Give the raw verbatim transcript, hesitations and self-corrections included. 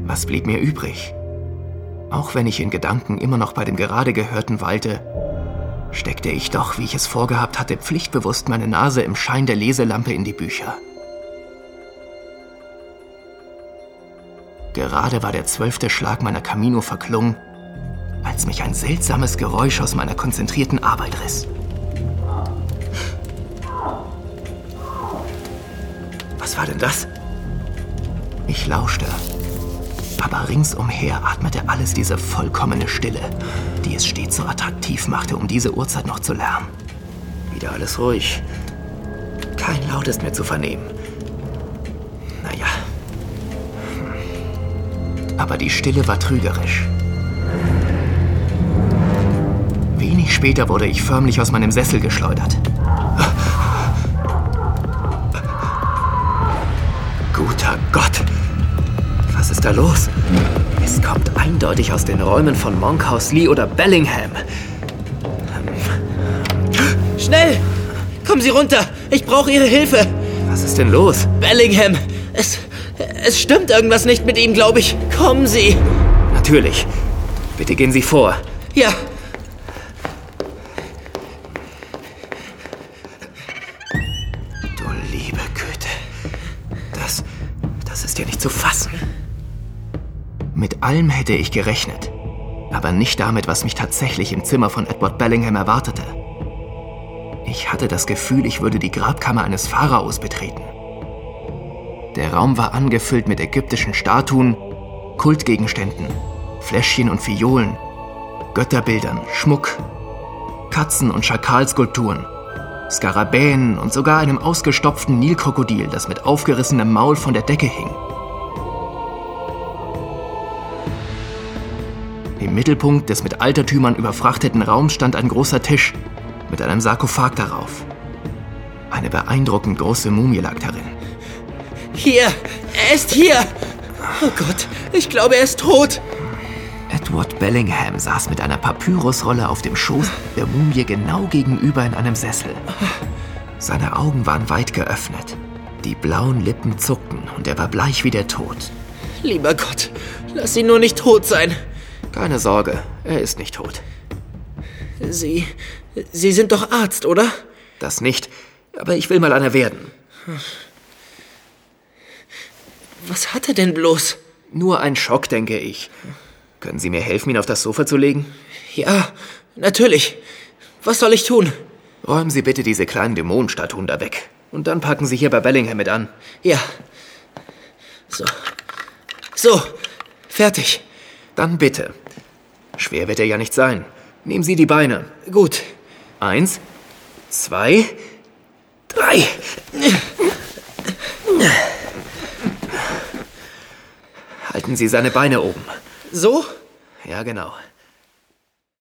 Was blieb mir übrig? Auch wenn ich in Gedanken immer noch bei dem gerade Gehörten weilte, steckte ich doch, wie ich es vorgehabt hatte, pflichtbewusst meine Nase im Schein der Leselampe in die Bücher. Gerade war der zwölfte Schlag meiner Camino verklungen, als mich ein seltsames Geräusch aus meiner konzentrierten Arbeit riss. Was war denn das? Ich lauschte, aber ringsumher atmete alles diese vollkommene Stille, die es stets so attraktiv machte, um diese Uhrzeit noch zu lernen. Wieder alles ruhig. Kein Laut ist mehr zu vernehmen. Naja. Aber die Stille war trügerisch. Wenig später wurde ich förmlich aus meinem Sessel geschleudert. Guter Gott! Was ist da los? Es kommt eindeutig aus den Räumen von Monkhouse Lee oder Bellingham. Schnell! Kommen Sie runter! Ich brauche Ihre Hilfe! Was ist denn los? Bellingham! Es, es stimmt irgendwas nicht mit ihm, glaube ich. Kommen Sie! Natürlich. Bitte gehen Sie vor. Ja. Du liebe Güte. Das, das ist ja nicht zu fassen. Mit allem hätte ich gerechnet, aber nicht damit, was mich tatsächlich im Zimmer von Edward Bellingham erwartete. Ich hatte das Gefühl, ich würde die Grabkammer eines Pharaos betreten. Der Raum war angefüllt mit ägyptischen Statuen, Kultgegenständen, Fläschchen und Fiolen, Götterbildern, Schmuck, Katzen- und Schakalskulpturen, Skarabäen und sogar einem ausgestopften Nilkrokodil, das mit aufgerissenem Maul von der Decke hing. Im Mittelpunkt des mit Altertümern überfrachteten Raums stand ein großer Tisch mit einem Sarkophag darauf. Eine beeindruckend große Mumie lag darin. Hier! Er ist hier! Oh Gott, ich glaube, er ist tot! Edward Bellingham saß mit einer Papyrusrolle auf dem Schoß der Mumie genau gegenüber in einem Sessel. Seine Augen waren weit geöffnet. Die blauen Lippen zuckten und er war bleich wie der Tod. Lieber Gott, lass ihn nur nicht tot sein. Keine Sorge, er ist nicht tot. Sie... Sie sind doch Arzt, oder? Das nicht, aber ich will mal einer werden. Was hat er denn bloß? Nur ein Schock, denke ich. Können Sie mir helfen, ihn auf das Sofa zu legen? Ja, natürlich. Was soll ich tun? Räumen Sie bitte diese kleinen Dämonenstatuen da weg. Und dann packen Sie hier bei Bellingham mit an. Ja. So. So. Fertig. Dann bitte. Schwer wird er ja nicht sein. Nehmen Sie die Beine. Gut. Eins, zwei, drei. Halten Sie seine Beine oben. So? Ja, genau.